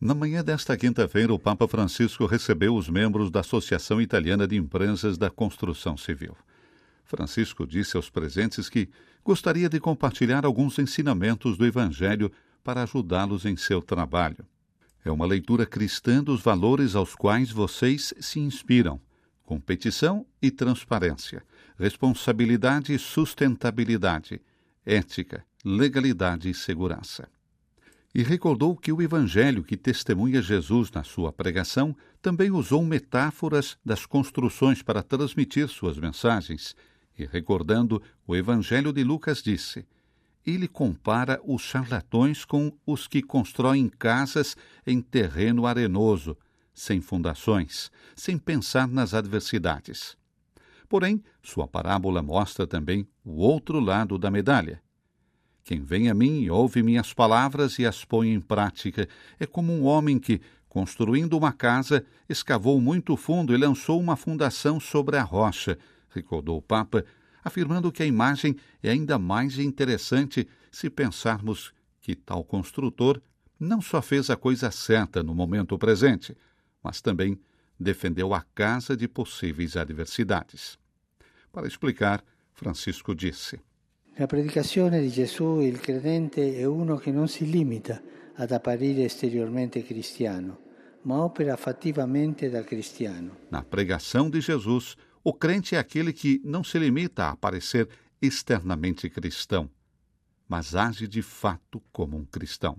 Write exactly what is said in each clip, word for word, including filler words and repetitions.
Na manhã desta quinta-feira, o Papa Francisco recebeu os membros da Associação Italiana de Empresas da Construção Civil. Francisco disse aos presentes que gostaria de compartilhar alguns ensinamentos do Evangelho para ajudá-los em seu trabalho. É uma leitura cristã dos valores aos quais vocês se inspiram: competição e transparência, responsabilidade e sustentabilidade, ética, legalidade e segurança. E recordou que o Evangelho que testemunha Jesus na sua pregação também usou metáforas das construções para transmitir suas mensagens, e recordando o Evangelho de Lucas disse: ele compara os charlatões com os que constroem casas em terreno arenoso, sem fundações, sem pensar nas adversidades. Porém, sua parábola mostra também o outro lado da medalha. Quem vem a mim e ouve minhas palavras e as põe em prática é como um homem que, construindo uma casa, escavou muito fundo e lançou uma fundação sobre a rocha, recordou o Papa, afirmando que a imagem é ainda mais interessante se pensarmos que tal construtor não só fez a coisa certa no momento presente, mas também defendeu a casa de possíveis adversidades. Para explicar, Francisco disse: Na predicazione di Gesù il credente è uno che non si limita ad apparire esteriormente cristiano, ma opera fattivamente da cristiano. Na pregação de Jesus, o crente é aquele que não se limita a aparecer externamente cristão, mas age de fato como um cristão.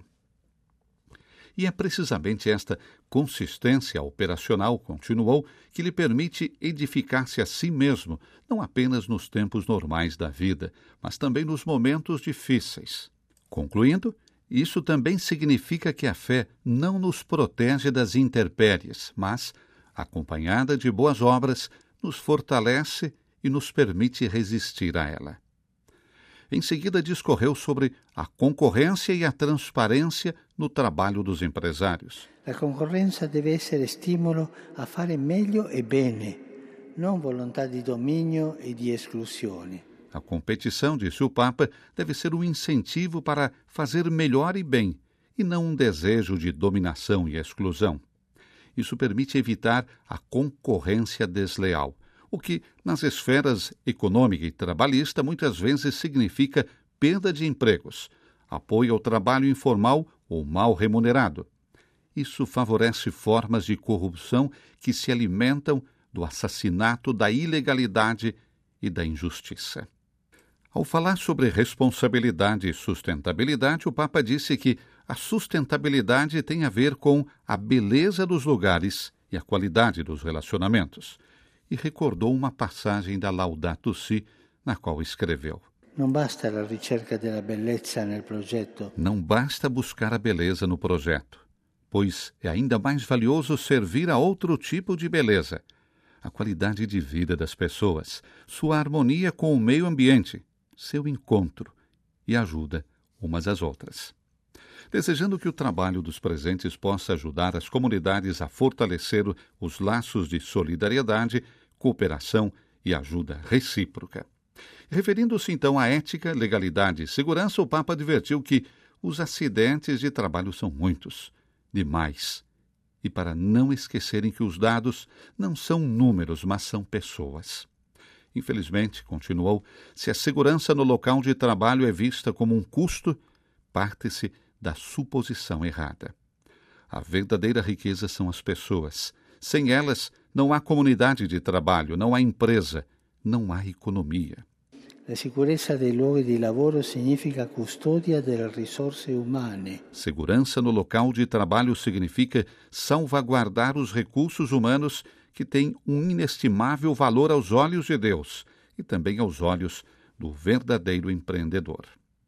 E é precisamente esta consistência operacional, continuou, que lhe permite edificar-se a si mesmo, não apenas nos tempos normais da vida, mas também nos momentos difíceis. Concluindo, isso também significa que a fé não nos protege das intempéries, mas, acompanhada de boas obras, nos fortalece e nos permite resistir a ela. Em seguida, discorreu sobre a concorrência e a transparência no trabalho dos empresários. A concorrenza deve essere stimolo a fare meglio e bene, non volontà di dominio e di esclusione. A competição, disse o Papa, deve ser um incentivo para fazer melhor e bem, e não um desejo de dominação e exclusão. Isso permite evitar a concorrência desleal, o que, nas esferas econômica e trabalhista, muitas vezes significa perda de empregos, apoio ao trabalho informal ou mal remunerado. Isso favorece formas de corrupção que se alimentam do assassinato, da ilegalidade e da injustiça. Ao falar sobre responsabilidade e sustentabilidade, o Papa disse que a sustentabilidade tem a ver com a beleza dos lugares e a qualidade dos relacionamentos, e recordou uma passagem da Laudato Si, na qual escreveu: Non basta la ricerca della bellezza nel progetto. Não basta buscar a beleza no projeto, pois é ainda mais valioso servir a outro tipo de beleza, a qualidade de vida das pessoas, sua harmonia com o meio ambiente, seu encontro e ajuda umas às outras. Desejando que o trabalho dos presentes possa ajudar as comunidades a fortalecer os laços de solidariedade, cooperação e ajuda recíproca. Referindo-se então à ética, legalidade e segurança, o Papa advertiu que os acidentes de trabalho são muitos, demais, e para não esquecerem que os dados não são números, mas são pessoas. Infelizmente, continuou, se a segurança no local de trabalho é vista como um custo, parte-se da suposição errada. A verdadeira riqueza são as pessoas. Sem elas, não há comunidade de trabalho, não há empresa, não há economia. La sicurezza dei luoghi di lavoro significa custodia delle risorse umane. Segurança no local de trabalho significa salvaguardar os recursos humanos que têm um inestimável valor aos olhos de Deus e também aos olhos do verdadeiro empreendedor.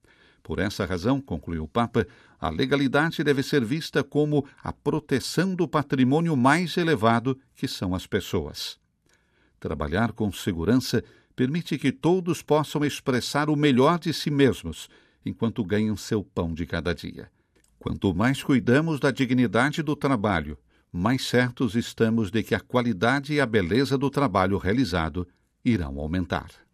Por essa razão, concluiu o Papa, a legalidade deve ser vista como a proteção do patrimônio mais elevado, que são as pessoas. Trabalhar com segurança permite que todos possam expressar o melhor de si mesmos, enquanto ganham seu pão de cada dia. Quanto mais cuidamos da dignidade do trabalho, mais certos estamos de que a qualidade e a beleza do trabalho realizado irão aumentar.